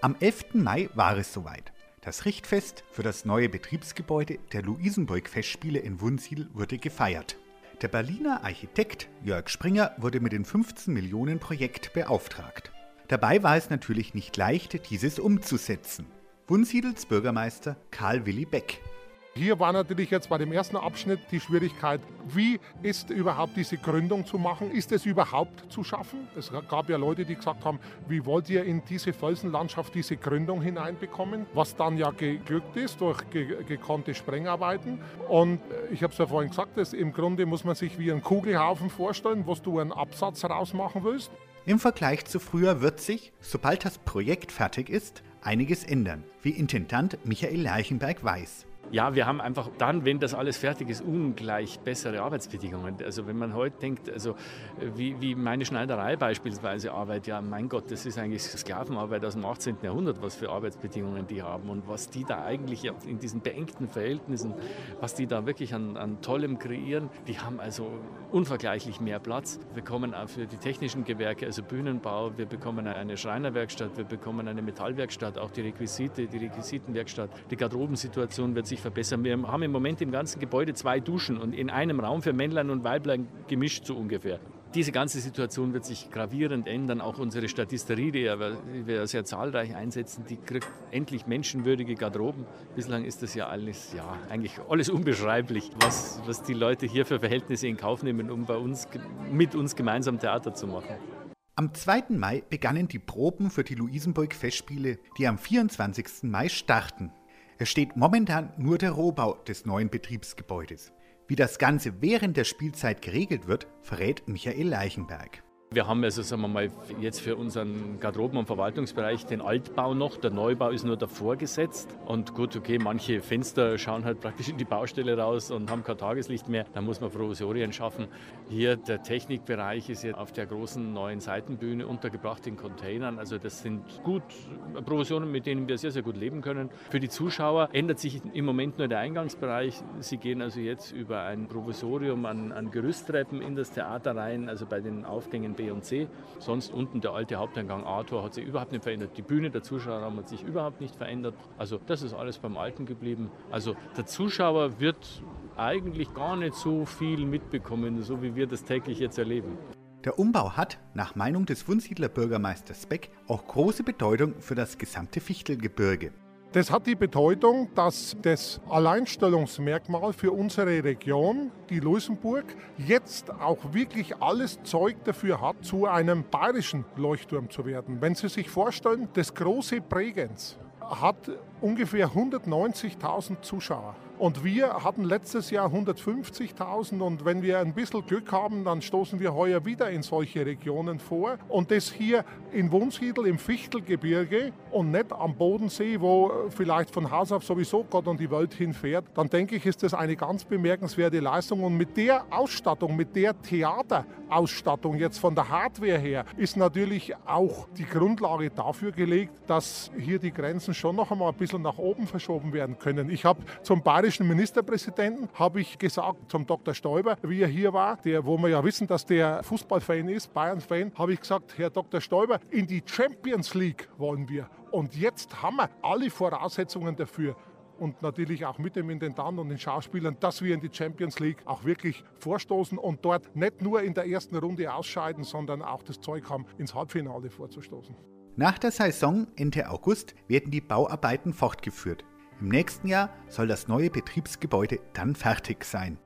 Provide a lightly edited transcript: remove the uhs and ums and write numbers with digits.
Am 11. Mai war es soweit. Das Richtfest für das neue Betriebsgebäude der Luisenburg-Festspiele in Wunsiedel wurde gefeiert. Der Berliner Architekt Jörg Springer wurde mit dem 15-Millionen-Projekt beauftragt. Dabei war es natürlich nicht leicht, dieses umzusetzen. Wunsiedels Bürgermeister Karl-Willi Beck. Hier war natürlich jetzt bei dem ersten Abschnitt die Schwierigkeit, wie ist überhaupt diese Gründung zu machen? Ist es überhaupt zu schaffen? Es gab ja Leute, die gesagt haben, wie wollt ihr in diese Felsenlandschaft diese Gründung hineinbekommen? Was dann ja geglückt ist durch gekonnte Sprengarbeiten. Und ich habe es ja vorhin gesagt, im Grunde muss man sich wie einen Kugelhaufen vorstellen, wo du einen Absatz rausmachen willst. Im Vergleich zu früher wird sich, sobald das Projekt fertig ist, einiges ändern, wie Intendant Michael Lerchenberg weiß. Ja, wir haben einfach dann, wenn das alles fertig ist, ungleich bessere Arbeitsbedingungen. Also wenn man heute denkt, also wie meine Schneiderei beispielsweise arbeitet, ja mein Gott, das ist eigentlich Sklavenarbeit aus dem 18. Jahrhundert, was für Arbeitsbedingungen die haben und was die da eigentlich in diesen beengten Verhältnissen, was die da wirklich an Tollem kreieren, die haben also unvergleichlich mehr Platz. Wir bekommen auch für die technischen Gewerke, also Bühnenbau, wir bekommen eine Schreinerwerkstatt, wir bekommen eine Metallwerkstatt, auch die Requisitenwerkstatt, die Garderobensituation wird sich verbessern. Wir haben im Moment im ganzen Gebäude 2 Duschen und in einem Raum für Männlein und Weiblein gemischt so ungefähr. Diese ganze Situation wird sich gravierend ändern. Auch unsere Statisterie, die wir sehr zahlreich einsetzen, die kriegt endlich menschenwürdige Garderoben. Bislang ist das ja eigentlich alles unbeschreiblich, was die Leute hier für Verhältnisse in Kauf nehmen, um mit uns gemeinsam Theater zu machen. Am 2. Mai begannen die Proben für die Luisenburg-Festspiele, die am 24. Mai starten. Es steht momentan nur der Rohbau des neuen Betriebsgebäudes. Wie das Ganze während der Spielzeit geregelt wird, verrät Michael Lerchenberg. Wir haben also, sagen wir mal, jetzt für unseren Garderoben- und Verwaltungsbereich den Altbau noch. Der Neubau ist nur davor gesetzt. Und gut, okay, manche Fenster schauen halt praktisch in die Baustelle raus und haben kein Tageslicht mehr. Da muss man Provisorien schaffen. Hier der Technikbereich ist jetzt auf der großen neuen Seitenbühne untergebracht in Containern. Also das sind gut Provisionen, mit denen wir sehr, sehr gut leben können. Für die Zuschauer ändert sich im Moment nur der Eingangsbereich. Sie gehen also jetzt über ein Provisorium an Gerüsttreppen in das Theater rein, also bei den Aufgängen B und C. Sonst unten der alte Haupteingang A-Tor hat sich überhaupt nicht verändert. Die Bühne, der Zuschauerraum hat sich überhaupt nicht verändert. Also das ist alles beim Alten geblieben. Also der Zuschauer wird eigentlich gar nicht so viel mitbekommen, so wie wir das täglich jetzt erleben. Der Umbau hat, nach Meinung des Wunsiedler Bürgermeisters Beck, auch große Bedeutung für das gesamte Fichtelgebirge. Das hat die Bedeutung, dass das Alleinstellungsmerkmal für unsere Region, die Luisenburg, jetzt auch wirklich alles Zeug dafür hat, zu einem bayerischen Leuchtturm zu werden. Wenn Sie sich vorstellen, das große Bregenz hat ungefähr 190.000 Zuschauer. Und wir hatten letztes Jahr 150.000 und wenn wir ein bisschen Glück haben, dann stoßen wir heuer wieder in solche Regionen vor. Und das hier in Wunsiedel im Fichtelgebirge und nicht am Bodensee, wo vielleicht von Haus auf sowieso Gott und die Welt hinfährt, dann denke ich, ist das eine ganz bemerkenswerte Leistung. Und mit der Ausstattung, mit der Theaterausstattung jetzt von der Hardware her, ist natürlich auch die Grundlage dafür gelegt, dass hier die Grenzen schon noch einmal ein bisschen nach oben verschoben werden können. Ich habe zum bayerischen Ministerpräsidenten gesagt, zum Dr. Stoiber, wie er hier war, wo wir ja wissen, dass der Fußballfan ist, Bayern-Fan, habe ich gesagt, Herr Dr. Stoiber, in die Champions League wollen wir. Und jetzt haben wir alle Voraussetzungen dafür. Und natürlich auch mit dem Intendant und den Schauspielern, dass wir in die Champions League auch wirklich vorstoßen und dort nicht nur in der ersten Runde ausscheiden, sondern auch das Zeug haben, ins Halbfinale vorzustoßen. Nach der Saison Ende August werden die Bauarbeiten fortgeführt. Im nächsten Jahr soll das neue Betriebsgebäude dann fertig sein.